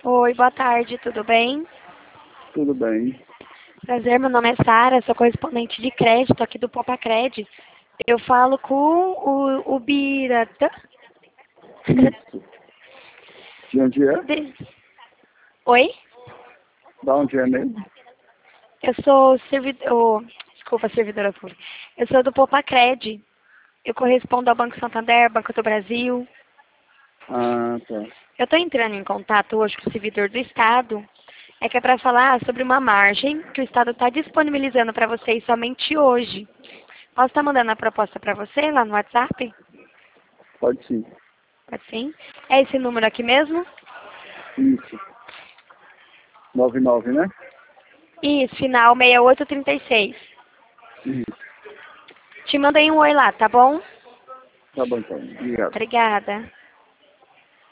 Oi, boa tarde, tudo bem? Tudo bem. Prazer, meu nome é Sara, sou correspondente de crédito aqui do Popacred. Eu falo com o Biratã. Isso. De onde é? De- Oi? Da onde é mesmo? Eu sou servidor. Desculpa, servidora pública. Eu sou do Popacred. Eu correspondo ao Banco Santander, Banco do Brasil. Ah, tá. Eu estou entrando em contato hoje com o servidor do Estado. É que é para falar sobre uma margem que o Estado está disponibilizando para vocês somente hoje. Posso estar mandando a proposta para você lá no WhatsApp? Pode sim. Pode sim? É esse número aqui mesmo? Isso. 99, né? Isso, final 6836. Isso. Te mandei um oi lá, tá bom? Tá bom então. Obrigado. Obrigada.